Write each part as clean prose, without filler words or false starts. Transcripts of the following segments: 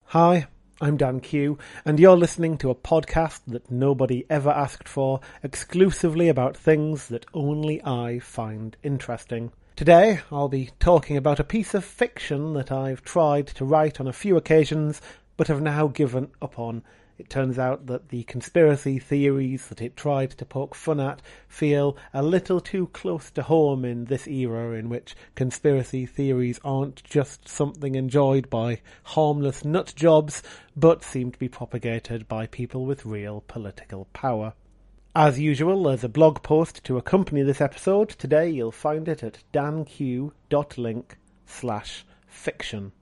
Hi, I'm Dan Q, and you're listening to a podcast that nobody ever asked for, exclusively about things that only I find interesting. Today, I'll be talking about a piece of fiction that I've tried to write on a few occasions, but have now given up on. It turns out that the conspiracy theories that it tried to poke fun at feel a little too close to home in this era in which conspiracy theories aren't just something enjoyed by harmless nut jobs, but seem to be propagated by people with real political power. As usual, there's a blog post to accompany this episode. Today you'll find it at danq.link/fiction.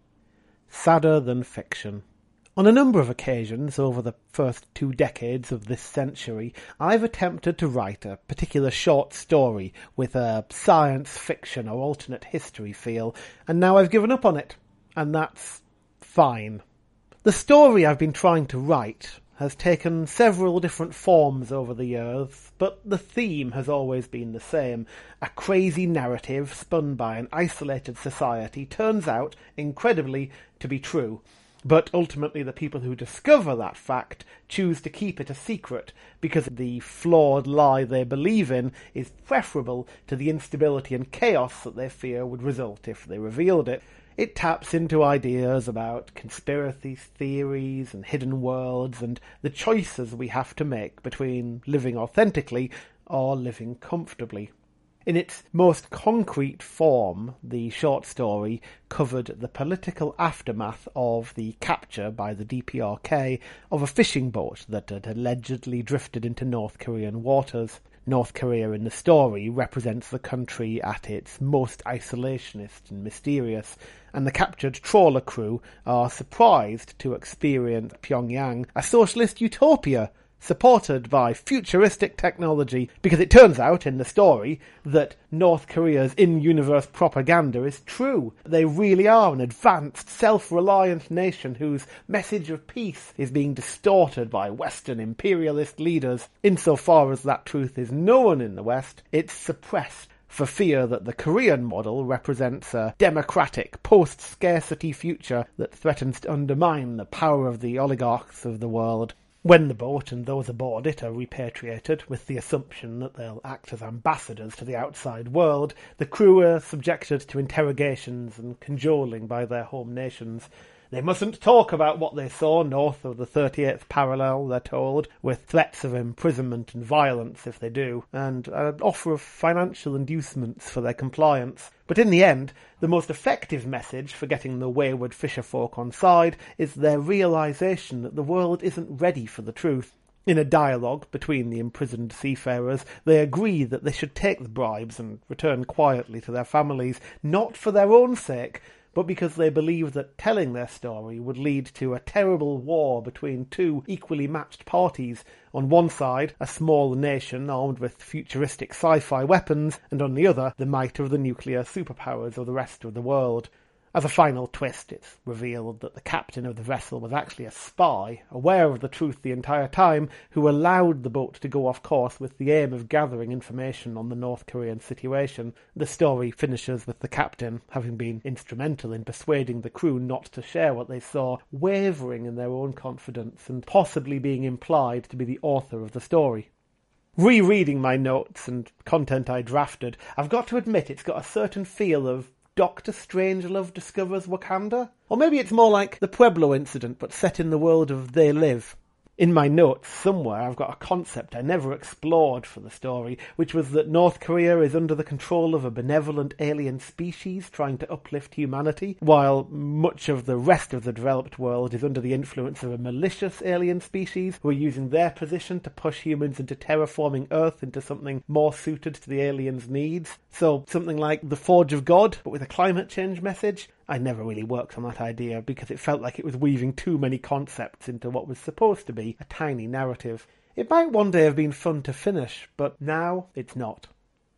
Sadder than fiction. On a number of occasions over the first 2 decades of this century, I've attempted to write a particular short story with a science fiction or alternate history feel, and now I've given up on it. And that's fine. The story I've been trying to write has taken several different forms over the years, but the theme has always been the same. A crazy narrative spun by an isolated society turns out, incredibly, to be true. But ultimately the people who discover that fact choose to keep it a secret because the flawed lie they believe in is preferable to the instability and chaos that they fear would result if they revealed it. It taps into ideas about conspiracy theories and hidden worlds and the choices we have to make between living authentically or living comfortably. In its most concrete form, the short story covered the political aftermath of the capture by the DPRK of a fishing boat that had allegedly drifted into North Korean waters. North Korea in the story represents the country at its most isolationist and mysterious, and the captured trawler crew are surprised to experience Pyongyang, a socialist utopia, supported by futuristic technology, because it turns out in the story that North Korea's in-universe propaganda is true. They really are an advanced, self-reliant nation whose message of peace is being distorted by Western imperialist leaders. Insofar as that truth is known in the West, it's suppressed for fear that the Korean model represents a democratic, post-scarcity future that threatens to undermine the power of the oligarchs of the world. When the boat and those aboard it are repatriated, with the assumption that they'll act as ambassadors to the outside world, the crew are subjected to interrogations and cajoling by their home nations. They mustn't talk about what they saw north of the 38th parallel, they're told, with threats of imprisonment and violence if they do, and an offer of financial inducements for their compliance. But in the end, the most effective message for getting the wayward fisherfolk on side is their realisation that the world isn't ready for the truth. In a dialogue between the imprisoned seafarers, they agree that they should take the bribes and return quietly to their families, not for their own sake, but because they believe that telling their story would lead to a terrible war between two equally matched parties. On one side, a small nation armed with futuristic sci-fi weapons, and on the other, the might of the nuclear superpowers of the rest of the world. As a final twist, it's revealed that the captain of the vessel was actually a spy, aware of the truth the entire time, who allowed the boat to go off course with the aim of gathering information on the North Korean situation. The story finishes with the captain, having been instrumental in persuading the crew not to share what they saw, wavering in their own confidence and possibly being implied to be the author of the story. Rereading my notes and content I drafted, I've got to admit it's got a certain feel of Dr. Strangelove discovers Wakanda? Or maybe it's more like the Pueblo incident, but set in the world of They Live. In my notes somewhere I've got a concept I never explored for the story, which was that North Korea is under the control of a benevolent alien species trying to uplift humanity, while much of the rest of the developed world is under the influence of a malicious alien species who are using their position to push humans into terraforming Earth into something more suited to the aliens' needs. So something like the Forge of God, but with a climate change message. I never really worked on that idea because it felt like it was weaving too many concepts into what was supposed to be a tiny narrative. It might one day have been fun to finish, but now it's not.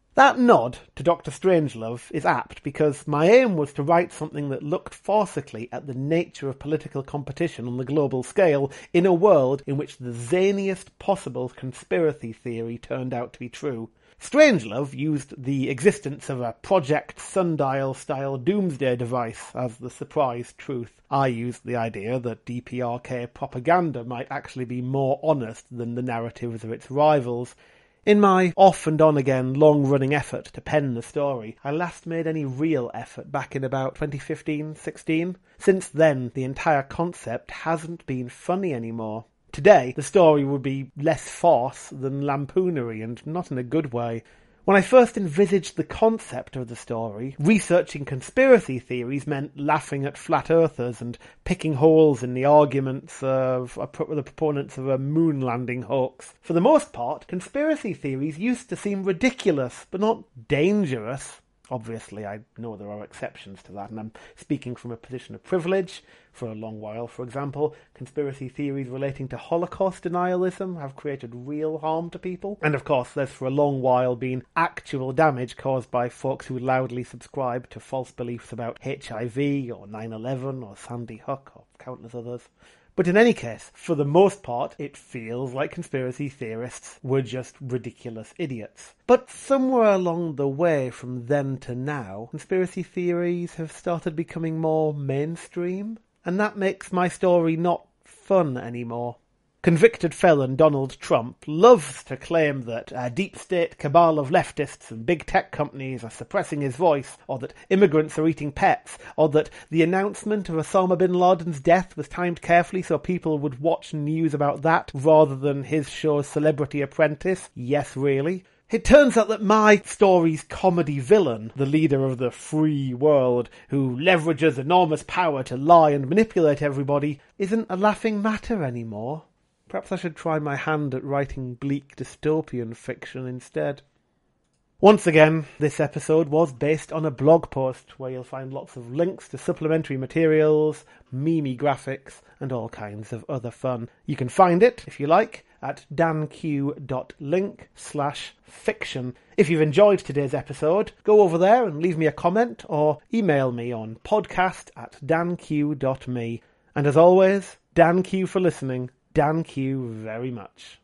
That nod to Dr. Strangelove is apt because my aim was to write something that looked forcibly at the nature of political competition on the global scale in a world in which the zaniest possible conspiracy theory turned out to be true. Strangelove used the existence of a Project Sundial-style doomsday device as the surprise truth. I used the idea that DPRK propaganda might actually be more honest than the narratives of its rivals. In my off and on again long-running effort to pen the story, I last made any real effort back in about 2015-16. Since then, the entire concept hasn't been funny anymore. Today, the story would be less farce than lampoonery, and not in a good way. When I first envisaged the concept of the story, researching conspiracy theories meant laughing at flat earthers and picking holes in the arguments of the proponents of a moon landing hoax. For the most part, conspiracy theories used to seem ridiculous, but not dangerous. Obviously, I know there are exceptions to that, and I'm speaking from a position of privilege. For a long while, for example, conspiracy theories relating to Holocaust denialism have created real harm to people. And of course, there's for a long while been actual damage caused by folks who loudly subscribe to false beliefs about HIV or 9/11 or Sandy Hook or countless others. But in any case, for the most part, it feels like conspiracy theorists were just ridiculous idiots. But somewhere along the way from then to now, conspiracy theories have started becoming more mainstream, and that makes my story not fun anymore. Convicted felon Donald Trump loves to claim that a deep state cabal of leftists and big tech companies are suppressing his voice, or that immigrants are eating pets, or that the announcement of Osama bin Laden's death was timed carefully so people would watch news about that rather than his show's Celebrity Apprentice. Yes, really. It turns out that my story's comedy villain, the leader of the free world, who leverages enormous power to lie and manipulate everybody, isn't a laughing matter anymore. Perhaps I should try my hand at writing bleak dystopian fiction instead. Once again, this episode was based on a blog post where you'll find lots of links to supplementary materials, meme graphics, and all kinds of other fun. You can find it, if you like, at danq.link/fiction. If you've enjoyed today's episode, go over there and leave me a comment or email me on podcast@danq.me. And as always, Dan Q for listening. Dan Q very much.